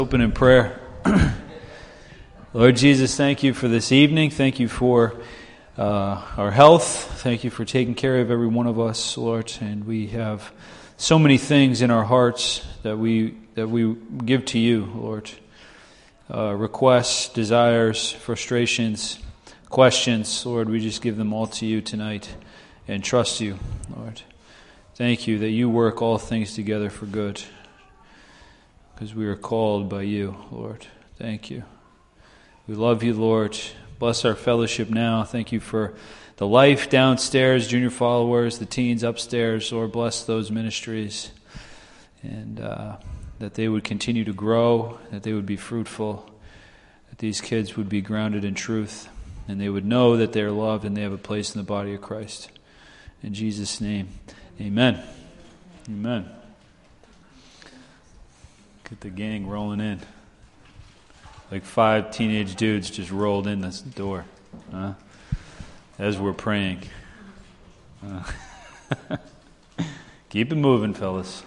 Open in prayer. Lord Jesus, thank you for this evening. Thank you for our health. Thank you for taking care of every one of us, Lord. And we have so many things in our hearts that we give to you, Lord. Requests, desires, frustrations, questions, Lord. We just give them all to you tonight and trust you, Lord. Thank you that you work all things together for good, because we are called by you, Lord. Thank you. We love you, Lord. Bless our fellowship now. Thank you for the life downstairs, junior followers, the teens upstairs. Lord, bless those ministries, and that they would continue to grow, that they would be fruitful, that these kids would be grounded in truth, and they would know that they're loved and they have a place in the body of Christ. In Jesus' name, amen. Amen. Get the gang rolling in. Like 5 teenage dudes just rolled in this door, as we're praying. Keep it moving, fellas.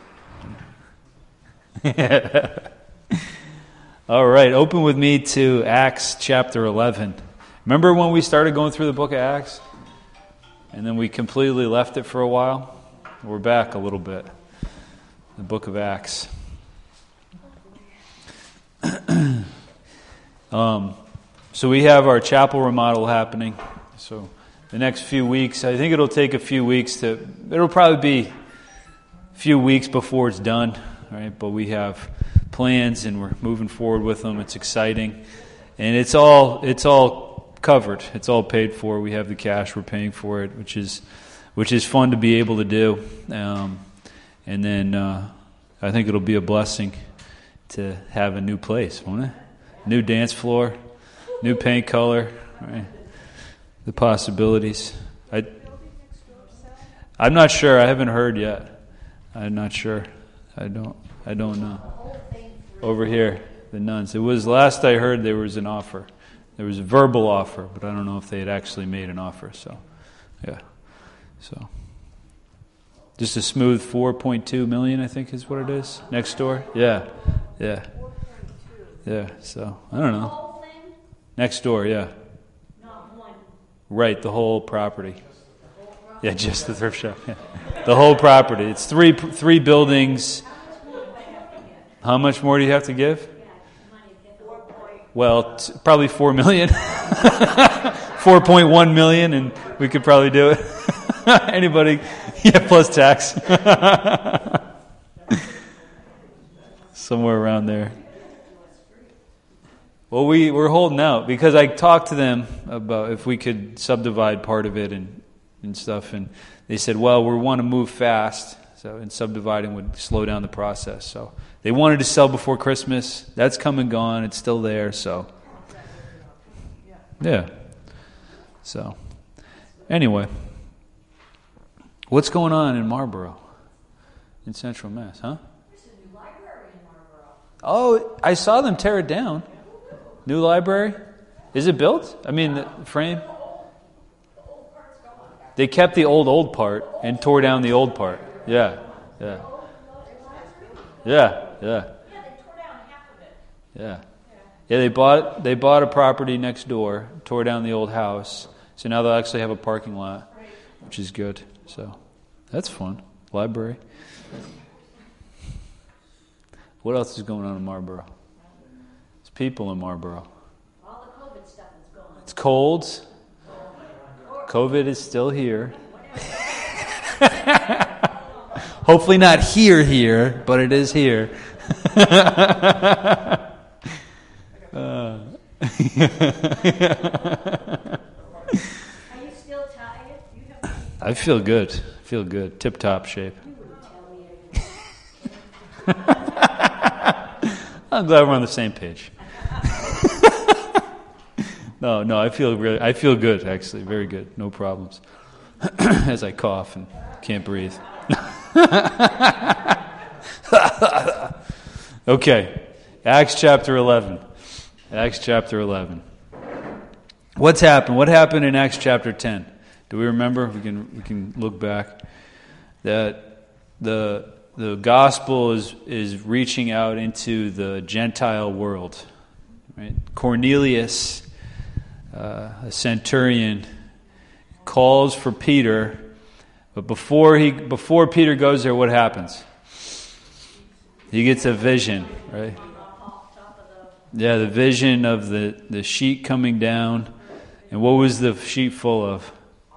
All right, open with me to Acts chapter 11. Remember when we started going through the book of Acts? And then we completely left it for a while? We're back a little bit. The book of Acts. So we have our chapel remodel happening. So the next few weeks, I think it'll take a few weeks it'll probably be a few weeks before it's done, right? But we have plans and we're moving forward with them. It's exciting. And it's all covered. It's all paid for. We have the cash. We're paying for it, which is fun to be able to do. And then I think it'll be a blessing to have a new place, won't it? New dance floor, new paint color, right? The possibilities. I'm not sure. I haven't heard yet. I'm not sure. I don't know. Over here, the nuns. It was last I heard there was an offer. There was a verbal offer, but I don't know if they had actually made an offer. So, yeah. So, just a smooth $4.2 million, I think, is what it is. Next door. Yeah. Yeah, so, I don't know. The whole thing? Next door, yeah. Not one. Right, the whole property. Yeah, just the thrift shop. Yeah. The whole property. It's three buildings. How much more do you have to give? Well, probably $4 million. 4.1 million, and we could probably do it. Anybody? Yeah, plus tax. Somewhere around there. Well, we're holding out because I talked to them about if we could subdivide part of it and stuff, and they said, well, we want to move fast, and subdividing would slow down the process. So they wanted to sell before Christmas. That's come and gone. It's still there, so. Yeah. So, anyway. What's going on in Marlboro? In Central Mass, huh? There's a new library in Marlboro. Oh, I saw them tear it down. New library? Is it built? I mean, the frame? The old part's gone. They kept the old part and tore down the old part. Yeah. Yeah, they tore down half of it. Yeah, they bought a property next door, tore down the old house, so now they'll actually have a parking lot, which is good. So that's fun. Library. What else is going on in Marlboro? There's people in Marlboro. All the COVID stuff is gone. It's cold. COVID is still here. Hopefully not here, but it is here. Are you still tired? I feel good. Tip-top shape. I'm glad we're on the same page. No, I feel good, actually. Very good. No problems. As I cough and can't breathe. Okay. Acts chapter 11. What's happened? What happened in Acts chapter 10? Do we remember? We can look back. That the the gospel is reaching out into the Gentile world. Right? Cornelius, a centurion, calls for Peter, but before Peter goes there, what happens? He gets a vision, right? Yeah, the vision of the sheet coming down. And what was the sheet full of?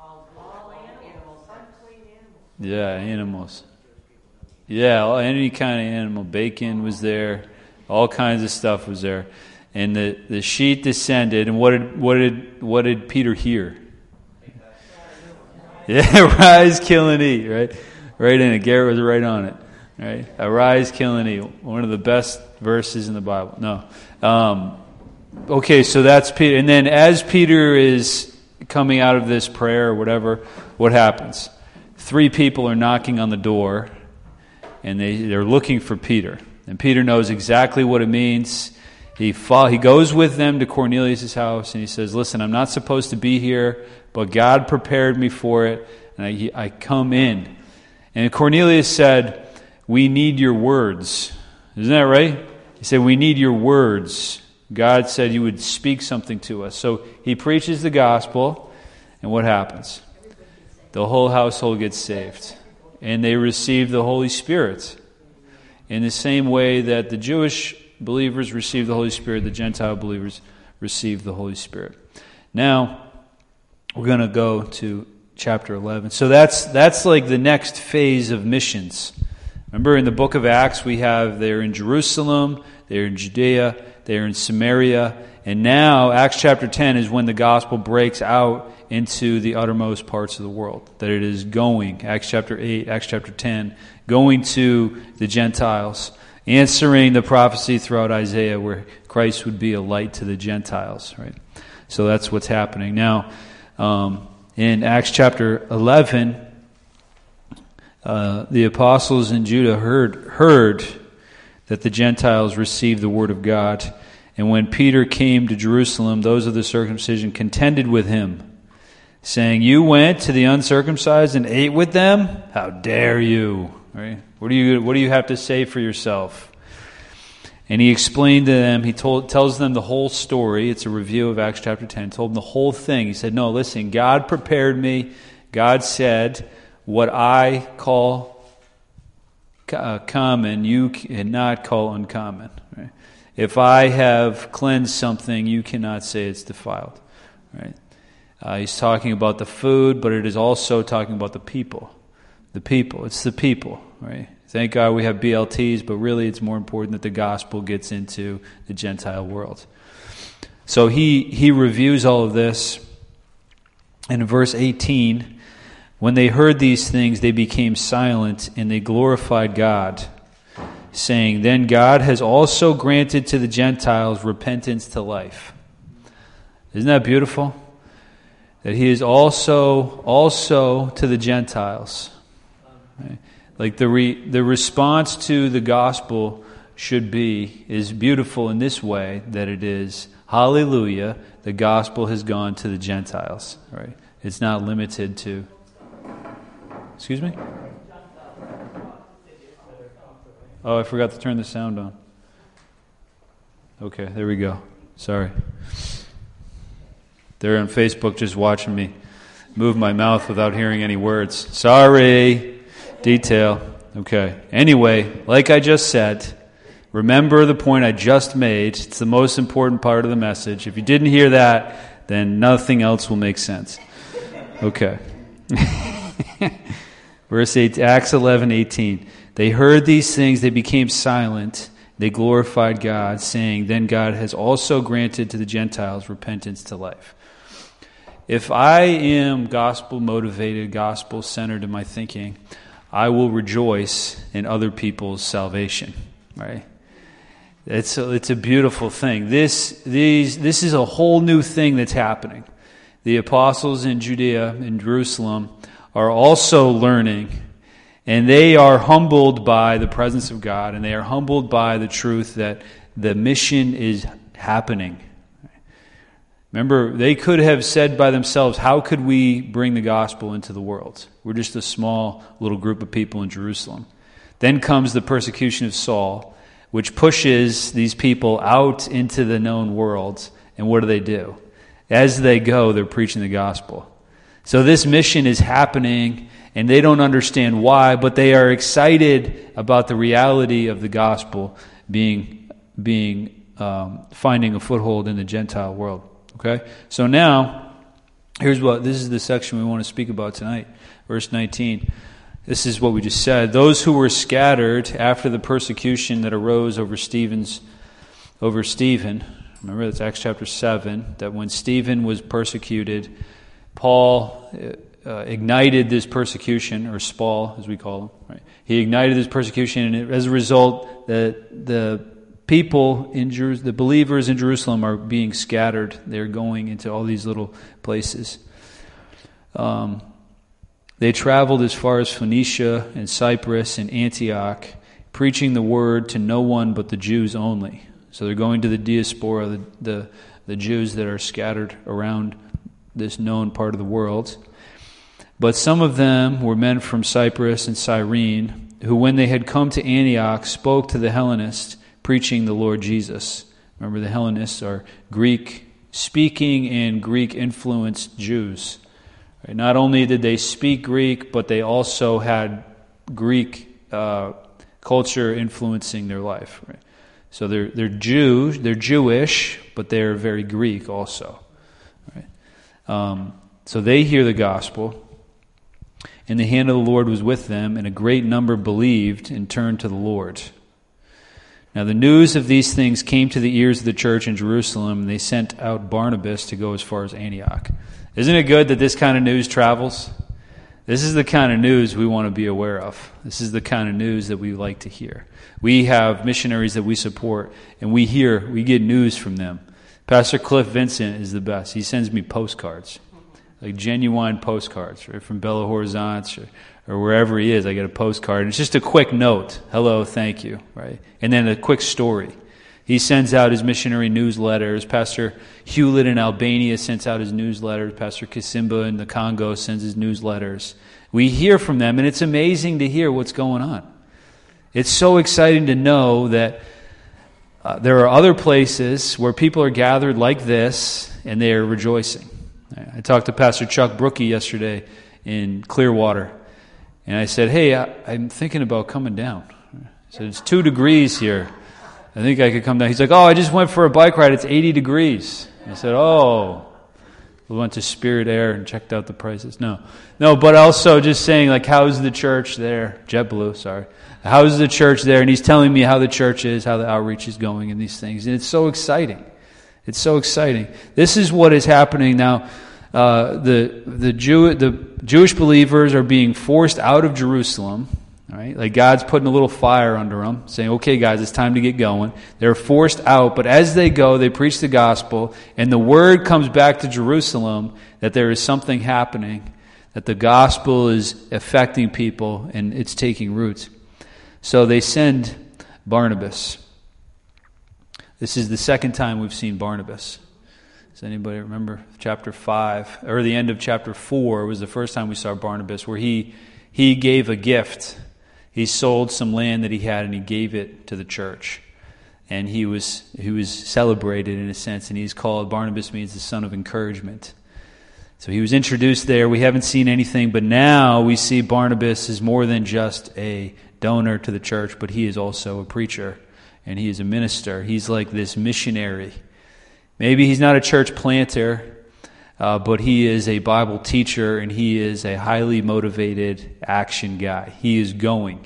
Yeah, animals. Yeah, any kind of animal. Bacon was there. All kinds of stuff was there. And the sheet descended, and what did Peter hear? Yeah, arise, kill, and eat, right? Right in it. Garrett was right on it. Right? Arise, kill, and eat. One of the best verses in the Bible. No. Okay, so that's Peter. And then as Peter is coming out of this prayer or whatever, what happens? 3 people are knocking on the door, and they're looking for Peter. And Peter knows exactly what it means. He goes with them to Cornelius' house, and he says, listen, I'm not supposed to be here, but God prepared me for it, and I come in. And Cornelius said, we need your words. Isn't that right? He said, we need your words. God said you would speak something to us. So he preaches the gospel, and what happens? The whole household gets saved. And they receive the Holy Spirit. In the same way that the Jewish believers received the Holy Spirit, the Gentile believers received the Holy Spirit. Now, we're going to go to chapter 11. So that's like the next phase of missions. Remember in the book of Acts, they're in Jerusalem, they're in Judea, they're in Samaria, and now Acts chapter 10 is when the gospel breaks out into the uttermost parts of the world, that it is going, Acts chapter 8, Acts chapter 10, going to the Gentiles, answering the prophecy throughout Isaiah where Christ would be a light to the Gentiles, right? So that's what's happening. Now, in Acts chapter 11, the apostles in Judah heard that the Gentiles received the word of God. And when Peter came to Jerusalem, those of the circumcision contended with him, saying, you went to the uncircumcised and ate with them? How dare you? Right? What do you have to say for yourself? And he explained to them, he tells them the whole story. It's a review of Acts chapter 10. Told them the whole thing. He said, no, listen, God prepared me. God said, what I call common, you cannot call uncommon. Right? If I have cleansed something, you cannot say it's defiled. Right? He's talking about the food, but it is also talking about the people. The people. It's the people. Right? Thank God we have BLTs, but really it's more important that the gospel gets into the Gentile world. So he reviews all of this. And in verse 18, when they heard these things, they became silent, and they glorified God, saying, then God has also granted to the Gentiles repentance to life. Isn't that beautiful? That he is also to the Gentiles. Right? Like the response to the gospel is beautiful in this way, that it is, hallelujah, the gospel has gone to the Gentiles. Right? It's not limited to... Excuse me? Oh, I forgot to turn the sound on. Okay, there we go. Sorry. They're on Facebook just watching me move my mouth without hearing any words. Sorry. Detail. Okay. Anyway, like I just said, remember the point I just made. It's the most important part of the message. If you didn't hear that, then nothing else will make sense. Okay. Verse 8, Acts 11:18. They heard these things, they became silent, they glorified God, saying, then God has also granted to the Gentiles repentance to life. If I am gospel-motivated, gospel-centered in my thinking, I will rejoice in other people's salvation. Right? It's a beautiful thing. This is a whole new thing that's happening. The apostles in Judea, in Jerusalem, are also learning, and they are humbled by the presence of God, and they are humbled by the truth that the mission is happening. Remember, they could have said by themselves, how could we bring the gospel into the world? We're just a small little group of people in Jerusalem. Then comes the persecution of Saul, which pushes these people out into the known world. And what do? As they go, they're preaching the gospel. So this mission is happening, and they don't understand why, but they are excited about the reality of the gospel finding a foothold in the Gentile world. Okay? So now, this is the section we want to speak about tonight. Verse 19. This is what we just said. Those who were scattered after the persecution that arose over Stephen. Remember, that's Acts chapter 7, that when Stephen was persecuted, Paul ignited this persecution, or Spaul, as we call him. Right? He ignited this persecution, and as a result, the people the believers in Jerusalem are being scattered. They're going into all these little places. They traveled as far as Phoenicia and Cyprus and Antioch, preaching the word to no one but the Jews only. So they're going to the diaspora, the Jews that are scattered around this known part of the world. But some of them were men from Cyprus and Cyrene, who when they had come to Antioch spoke to the Hellenists, preaching the Lord Jesus. Remember, the Hellenists are Greek-speaking and Greek-influenced Jews. Right? Not only did they speak Greek, but they also had Greek culture influencing their life. Right? So they're Jewish, but they're very Greek also. Right? So they hear the gospel, and the hand of the Lord was with them, and a great number believed and turned to the Lord. Now the news of these things came to the ears of the church in Jerusalem, and they sent out Barnabas to go as far as Antioch. Isn't it good that this kind of news travels? This is the kind of news we want to be aware of. This is the kind of news that we like to hear. We have missionaries that we support, and we get news from them. Pastor Cliff Vincent is the best. He sends me postcards, like genuine postcards, right, from Belo Horizonte or wherever he is. I get a postcard, and it's just a quick note. Hello, thank you, right? And then a quick story. He sends out his missionary newsletters. Pastor Hewlett in Albania sends out his newsletters. Pastor Kasimba in the Congo sends his newsletters. We hear from them, and it's amazing to hear what's going on. It's so exciting to know that there are other places where people are gathered like this, and they are rejoicing. I talked to Pastor Chuck Brookie yesterday in Clearwater, and I said, hey, I'm thinking about coming down. I said, it's 2 degrees here. I think I could come down. He's like, I just went for a bike ride. It's 80 degrees. I said, we went to Spirit Air and checked out the prices. No, but also just saying, like, how's the church there? JetBlue, sorry. How's the church there? And he's telling me how the church is, how the outreach is going and these things. And it's so exciting. It's so exciting. This is what is happening now. The Jewish believers are being forced out of Jerusalem. Right? Like God's putting a little fire under them, saying, okay, guys, it's time to get going. They're forced out, but as they go, they preach the gospel, and the word comes back to Jerusalem that there is something happening, that the gospel is affecting people, and it's taking roots. So they send Barnabas. This is the second time we've seen Barnabas. Does anybody remember chapter 5, or the end of chapter 4 was the first time we saw Barnabas, where he gave a gift. He sold some land that he had, and he gave it to the church. And he was celebrated in a sense, and he's called, Barnabas means the son of encouragement. So he was introduced there. We haven't seen anything, but now we see Barnabas is more than just a donor to the church, but he is also a preacher, and he is a minister. He's like this missionary. Maybe he's not a church planter, but he is a Bible teacher, and he is a highly motivated action guy. He's going.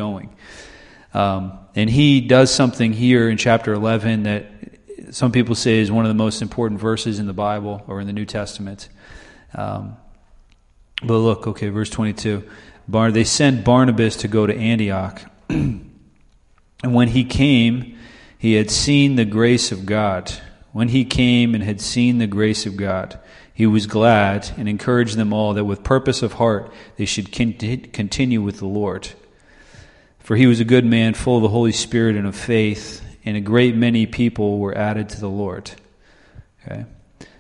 And he does something here in chapter 11 that some people say is one of the most important verses in the Bible or in the New Testament. But look, okay, verse 22. They sent Barnabas to go to Antioch. And when he came, he had seen the grace of God. When he came and had seen the grace of God, he was glad and encouraged them all that with purpose of heart they should continue with the Lord. For he was a good man, full of the Holy Spirit and of faith, and a great many people were added to the Lord. Okay.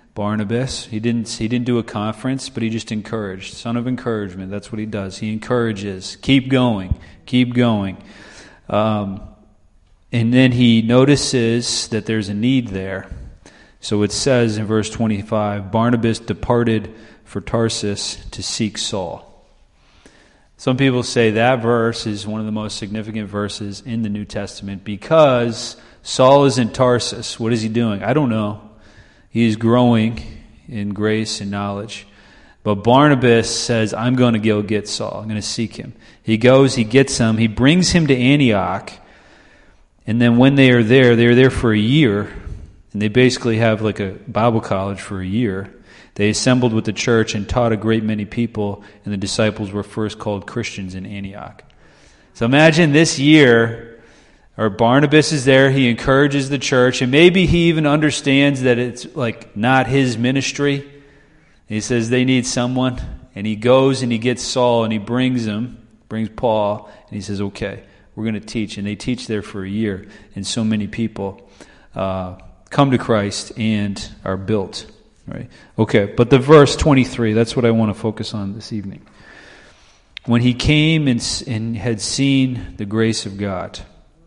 Barnabas. He didn't do a conference, but he just encouraged. Son of encouragement. That's what he does. He encourages. Keep going. Keep going. And then he notices that there's a need there. So it says in verse 25, Barnabas departed for Tarsus to seek Saul. Some people say that verse is one of the most significant verses in the New Testament because Saul is in Tarsus. What is he doing? I don't know. He is growing in grace and knowledge. But Barnabas says, I'm going to go get Saul. I'm going to seek him. He goes, he gets him, he brings him to Antioch. And then when they're there for a year. And they basically have like a Bible college for a year. They assembled with the church and taught a great many people, and the disciples were first called Christians in Antioch. So imagine this year, or Barnabas is there, he encourages the church, and maybe he even understands that it's like not his ministry. He says they need someone, and he goes and he gets Saul and he brings Paul, and he says, okay, we're going to teach. And they teach there for a year, and so many people come to Christ and are built. Right? Okay, but the verse 23, that's what I want to focus on this evening. When he came and had seen the grace of God.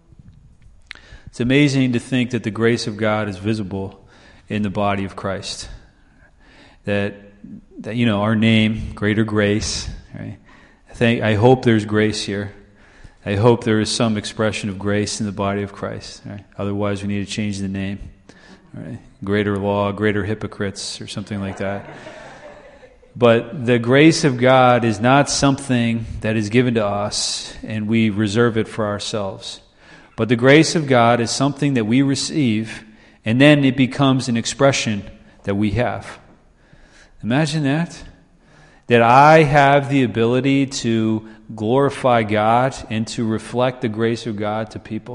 It's amazing to think that the grace of God is visible in the body of Christ. That our name, Greater Grace, right? I hope there's grace here. I hope there is some expression of grace in the body of Christ. Right? Otherwise, we need to change the name. Right? Greater law, greater hypocrites, or something like that. But the grace of God is not something that is given to us and we reserve it for ourselves. But the grace of God is something that we receive, and then it becomes an expression that we have. Imagine that. That I have the ability to glorify God and to reflect the grace of God to people.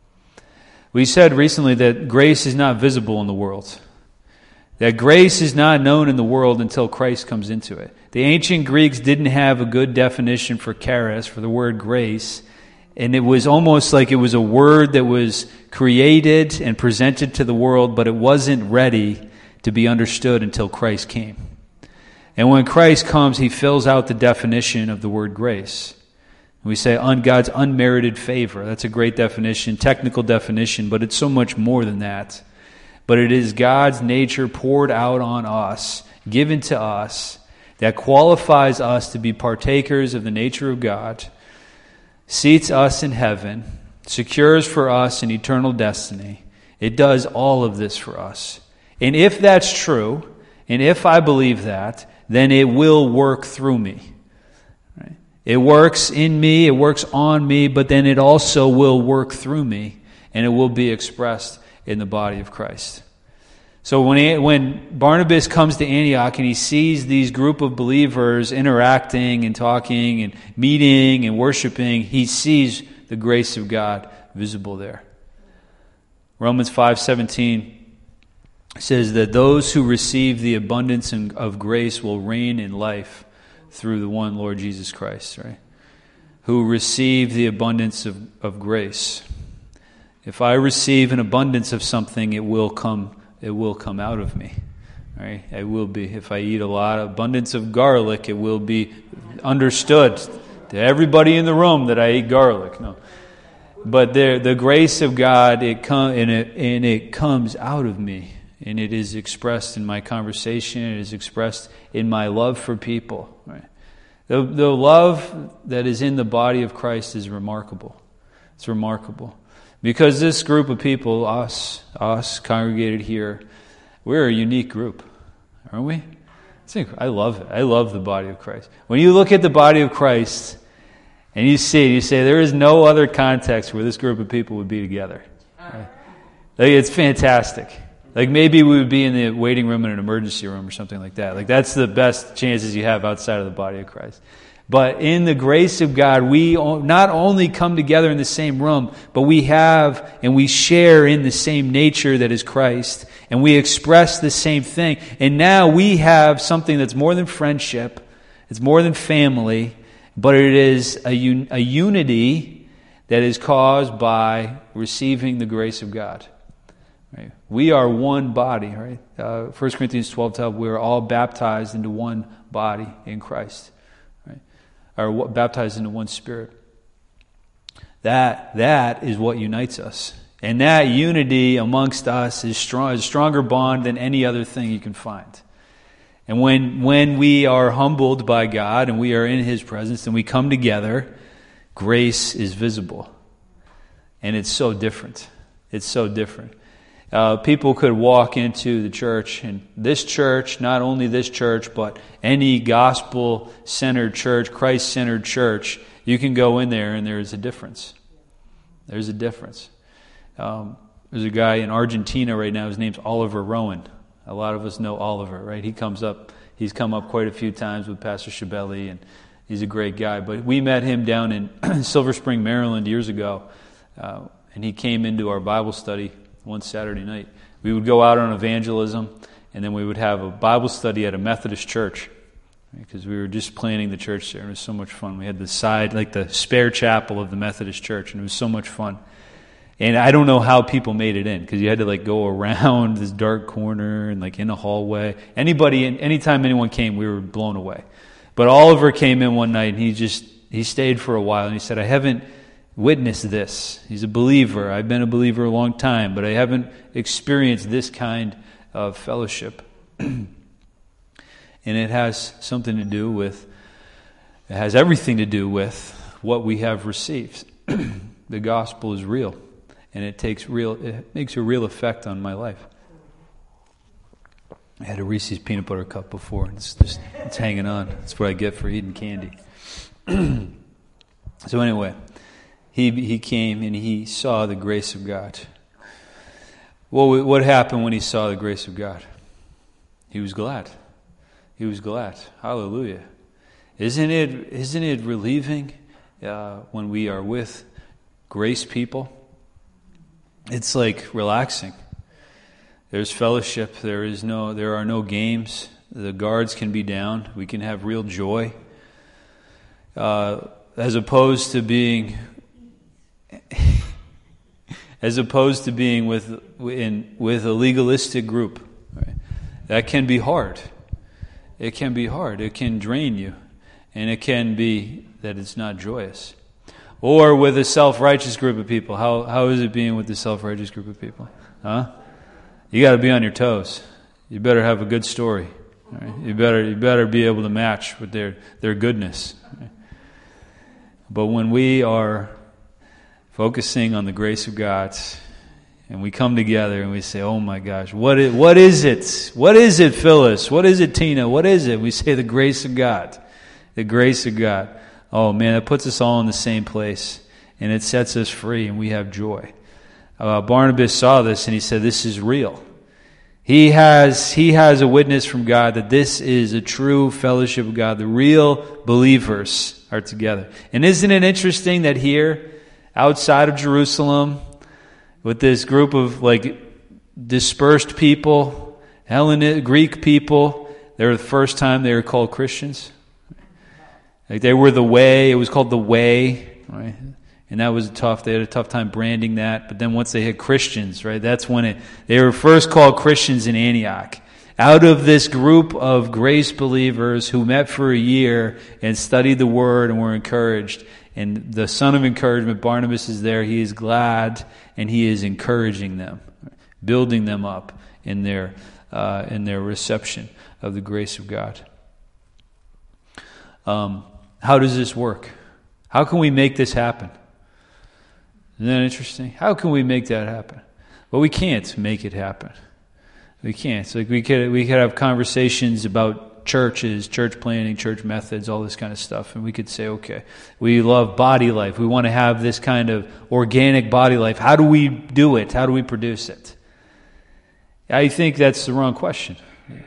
We said recently that grace is not visible in the world. That grace is not known in the world until Christ comes into it. The ancient Greeks didn't have a good definition for charis, for the word grace, and it was almost like it was a word that was created and presented to the world, but it wasn't ready to be understood until Christ came. And when Christ comes, he fills out the definition of the word grace. We say on God's unmerited favor. That's a great definition, technical definition, but it's so much more than that. But it is God's nature poured out on us, given to us, that qualifies us to be partakers of the nature of God, seats us in heaven, secures for us an eternal destiny. It does all of this for us. And if that's true, and if I believe that, then it will work through me. Right? It works in me, it works on me, but then it also will work through me, and it will be expressed in the body of Christ. So when Barnabas comes to Antioch and he sees these group of believers interacting and talking and meeting and worshiping, he sees the grace of God visible there. Romans 5:17 says that those who receive the abundance of grace will reign in life through the one Lord Jesus Christ, right? Who receive the abundance of grace. If I receive an abundance of something, it will come out of me. Right? It will be. If I eat a lot of abundance of garlic, it will be understood to everybody in the room that I eat garlic. No. But the grace of God, it comes out of me. And it is expressed in my conversation. It is expressed in my love for people. Right? The love that is in the body of Christ is remarkable. It's remarkable. Because this group of people, us congregated here, we're a unique group. Aren't we? I love it. I love the body of Christ. When you look at the body of Christ and you say there is no other context where this group of people would be together. Right? Like, it's fantastic. Like maybe we would be in the waiting room in an emergency room or something like that. Like that's the best chances you have outside of the body of Christ. But in the grace of God, we not only come together in the same room, but we have and we share in the same nature that is Christ. And we express the same thing. And now we have something that's more than friendship. It's more than family. But it is a unity that is caused by receiving the grace of God. Right? We are one body, right? 1 Corinthians 12:12, we are all baptized into one body in Christ, right? Or baptized into one Spirit. That is what unites us. And that unity amongst us is a stronger bond than any other thing you can find. And when we are humbled by God and we are in His presence and we come together, grace is visible. And it's so different. It's so different. People could walk into the church, and this church, not only this church, but any gospel-centered church, Christ-centered church, you can go in there and there's a difference. There's a difference. There's a guy in Argentina right now, his name's Oliver Rowan. A lot of us know Oliver, right? He's come up quite a few times with Pastor Shabeli, and he's a great guy. But we met him down in Silver Spring, Maryland years ago, and he came into our Bible study one Saturday night. We would go out on evangelism, and then we would have a Bible study at a Methodist church, because we were just planning the church there, and it was so much fun. We had the spare chapel of the Methodist church, and it was so much fun. And I don't know how people made it in, because you had to go around this dark corner and in a hallway. Anytime anyone came, we were blown away. But Oliver came in one night, and he stayed for a while, and he said, I haven't witnessed this. He's a believer. I've been a believer a long time, but I haven't experienced this kind of fellowship. And it has everything to do with what we have received. The gospel is real, and it makes a real effect on my life. I had a Reese's peanut butter cup before, and it's hanging on. That's what I get for eating candy. So anyway, he came and he saw the grace of God. Well, what happened when he saw the grace of God? He was glad. He was glad. Hallelujah. Isn't it relieving when we are with grace people? It's relaxing. There's fellowship. There are no games. The guards can be down. We can have real joy. As opposed to being with a legalistic group. Right? That can be hard. It can be hard. It can drain you. And it can be that it's not joyous. Or with a self-righteous group of people. How is it being with the self-righteous group of people? Huh? You got to be on your toes. You better have a good story. Right? You better be able to match with their goodness. Right? But when we are focusing on the grace of God, and we come together and we say, oh my gosh, what is it? What is it, Phyllis? What is it, Tina? What is it? We say the grace of God. The grace of God. Oh man, it puts us all in the same place, and it sets us free, and we have joy. Barnabas saw this, and he said, this is real. He has a witness from God that this is a true fellowship of God. The real believers are together. And isn't it interesting that here, outside of Jerusalem, with this group of dispersed people, Greek people, they were the first time they were called Christians. They were the way. It was called the way, right? And that was tough. They had a tough time branding that. But then once they had Christians, right, that's when they were first called Christians in Antioch. Out of this group of grace believers who met for a year and studied the Word and were encouraged. And the son of encouragement, Barnabas, is there. He is glad, and he is encouraging them, building them up in their reception of the grace of God. How does this work? How can we make this happen? Isn't that interesting? How can we make that happen? Well, we can't make it happen. We can't. We could have conversations about churches, church planning, church methods, all this kind of stuff, and we could say, okay, we love body life. We want to have this kind of organic body life. How do we do it? How do we produce it? I think that's the wrong question.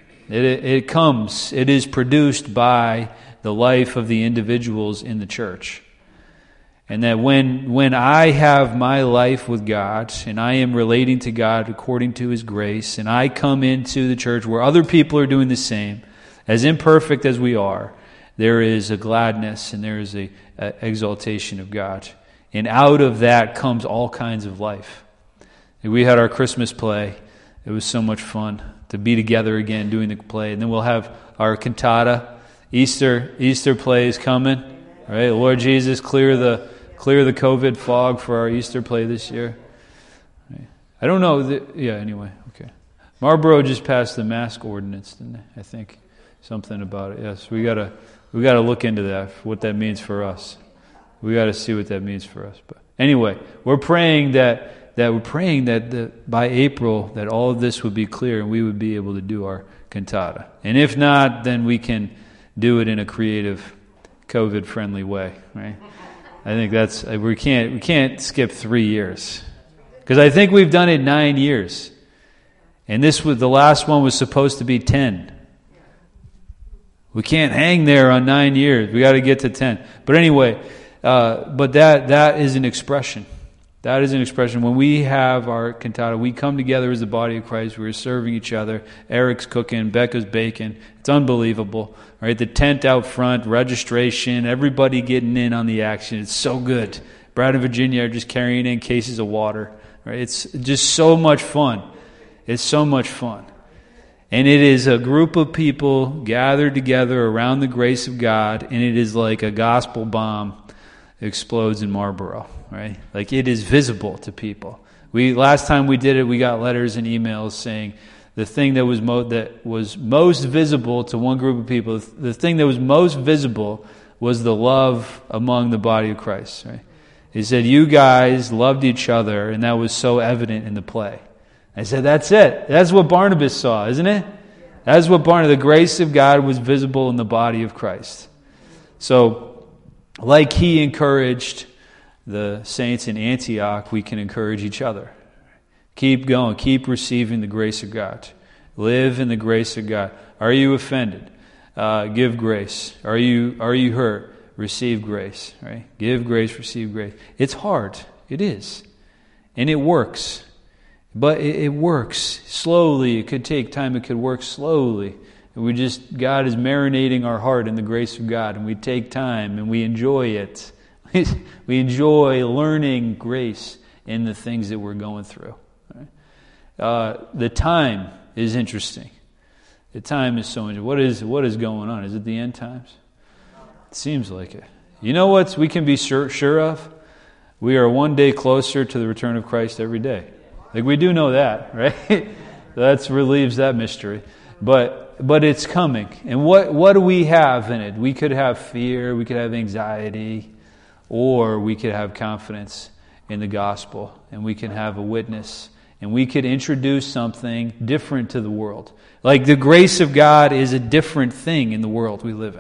It is produced by the life of the individuals in the church. And that when I have my life with God, and I am relating to God according to His grace, and I come into the church where other people are doing the same, as imperfect as we are, there is a gladness and there is a exaltation of God. And out of that comes all kinds of life. We had our Christmas play. It was so much fun to be together again doing the play. And then we'll have our cantata. Easter play is coming. Right? Lord Jesus, clear the COVID fog for our Easter play this year. Right. I don't know. Anyway, okay. Marlboro just passed the mask ordinance, didn't they? I think something about it. Yes, we gotta look into that, what that means for us. We got to see what that means for us. But anyway, we're praying that by April that all of this would be clear and we would be able to do our cantata. And if not, then we can do it in a creative, COVID-friendly way, right? I think we can't skip 3 years, because I think we've done it 9 years, and the last one was supposed to be 10. We can't hang there on 9 years. We got to get to 10. But anyway, but that is an expression. That is an expression. When we have our cantata, we come together as the body of Christ. We're serving each other. Eric's cooking. Becca's baking. It's unbelievable. Right? The tent out front, registration, everybody getting in on the action. It's so good. Brad and Virginia are just carrying in cases of water. Right? It's just so much fun. It's so much fun. And it is a group of people gathered together around the grace of God, and it is like a gospel bomb explodes in Marlboro, right? Like, it is visible to people. Last time we did it, we got letters and emails saying the thing that was most visible to one group of people, the thing that was most visible was the love among the body of Christ, right? He said, you guys loved each other, and that was so evident in the play. I said, that's it. That's what Barnabas saw, isn't it? That's what the grace of God was visible in the body of Christ. So, like he encouraged the saints in Antioch, we can encourage each other. Keep going. Keep receiving the grace of God. Live in the grace of God. Are you offended? Give grace. Are you hurt? Receive grace. Right? Give grace, receive grace. It's hard. It is. And it works. But it works slowly. It could take time. It could work slowly. God is marinating our heart in the grace of God, and we take time and we enjoy it. We enjoy learning grace in the things that we're going through. Right? The time is interesting. The time is so interesting. What is going on? Is it the end times? It seems like it. You know what we can be sure of? We are one day closer to the return of Christ every day. Like, we do know that, right? That relieves that mystery. But it's coming. And what do we have in it? We could have fear, we could have anxiety, or we could have confidence in the gospel, and we can have a witness, and we could introduce something different to the world. Like, the grace of God is a different thing in the world we live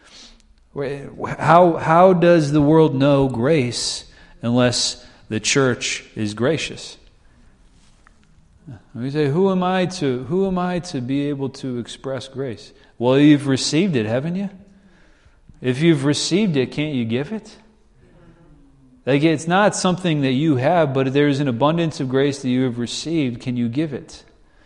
in. How does the world know grace unless the church is gracious? We say, who am I to be able to express grace? Well, you've received it, haven't you? If you've received it, can't you give it? Like, it's not something that you have, but there's an abundance of grace that you have received. Can you give it?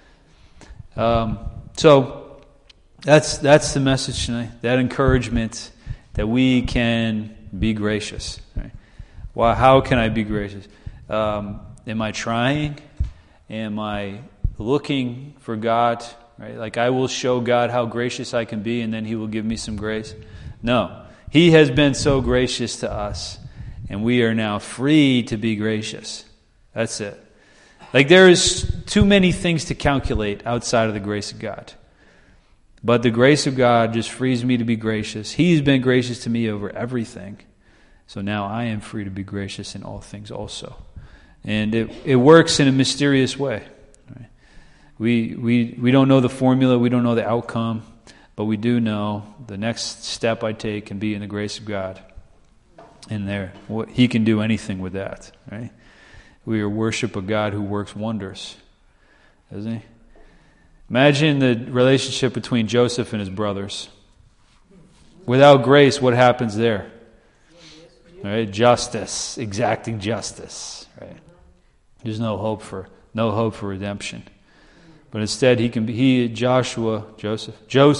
So that's the message tonight. That encouragement that we can be gracious. Right? Well, how can I be gracious? Am I trying? Am I looking for God? Right? Like, I will show God how gracious I can be, and then He will give me some grace. No. He has been so gracious to us, and we are now free to be gracious. That's it. Like, there is too many things to calculate outside of the grace of God. But the grace of God just frees me to be gracious. He's been gracious to me over everything. So now I am free to be gracious in all things also. And it works in a mysterious way. Right? We don't know the formula, we don't know the outcome, but we do know the next step I take can be in the grace of God. And there, He can do anything with that. Right? We worship a God who works wonders, doesn't He? Imagine the relationship between Joseph and his brothers. Without grace, what happens there? Right? Justice, exacting justice. Right? There's no hope for redemption. But instead, Joseph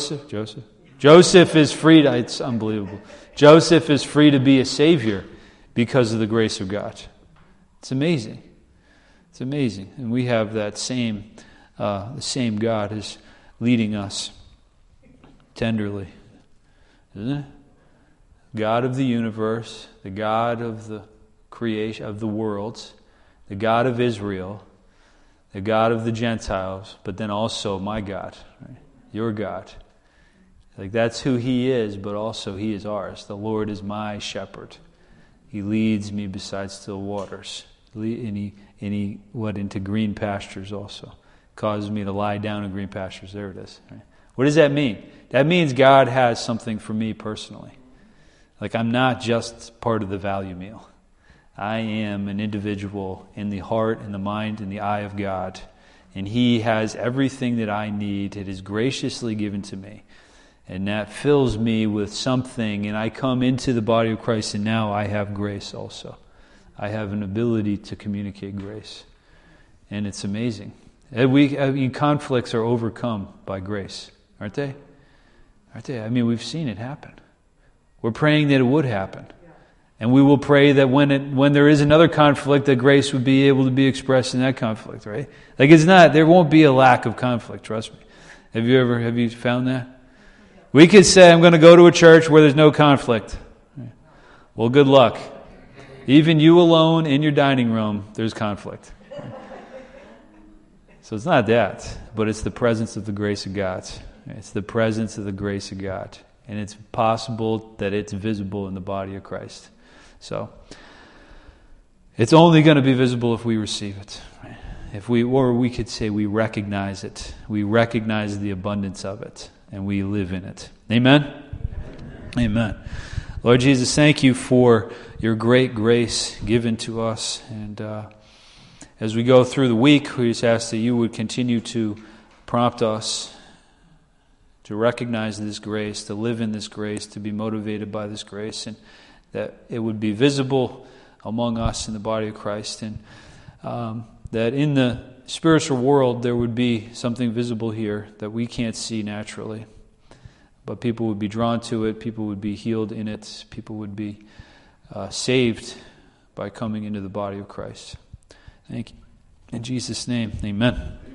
is free. It's unbelievable. Joseph is free to be a savior because of the grace of God. It's amazing. It's amazing. And we have that the same God is leading us tenderly, isn't it? God of the universe, the God of the creation of the worlds, the God of Israel, the God of the Gentiles, but then also my God, right? Your God. Like that's who He is, but also He is ours. The Lord is my shepherd. He leads me beside still waters. And he went into green pastures also. Causes me to lie down in green pastures. There it is. Right? What does that mean? That means God has something for me personally. Like I'm not just part of the value meal. I am an individual in the heart and the mind and the eye of God. And He has everything that I need. It is graciously given to me. And that fills me with something. And I come into the body of Christ and now I have grace also. I have an ability to communicate grace. And it's amazing. Conflicts are overcome by grace, aren't they? Aren't they? I mean, we've seen it happen. We're praying that it would happen. And we will pray that when there is another conflict, that grace would be able to be expressed in that conflict, right? Like there won't be a lack of conflict, trust me. Have you found that? We could say, I'm going to go to a church where there's no conflict. Well, good luck. Even you alone in your dining room, there's conflict. So it's not that, but it's the presence of the grace of God. It's the presence of the grace of God. And it's possible that it's visible in the body of Christ. So it's only going to be visible if we receive it. Or we could say we recognize it. We recognize the abundance of it. And we live in it. Amen? Amen. Lord Jesus, thank you for your great grace given to us. And as we go through the week, we just ask that you would continue to prompt us to recognize this grace, to live in this grace, to be motivated by this grace, and that it would be visible among us in the body of Christ, and that in the spiritual world there would be something visible here that we can't see naturally. But people would be drawn to it, people would be healed in it, people would be saved by coming into the body of Christ. Thank you. In Jesus' name, amen.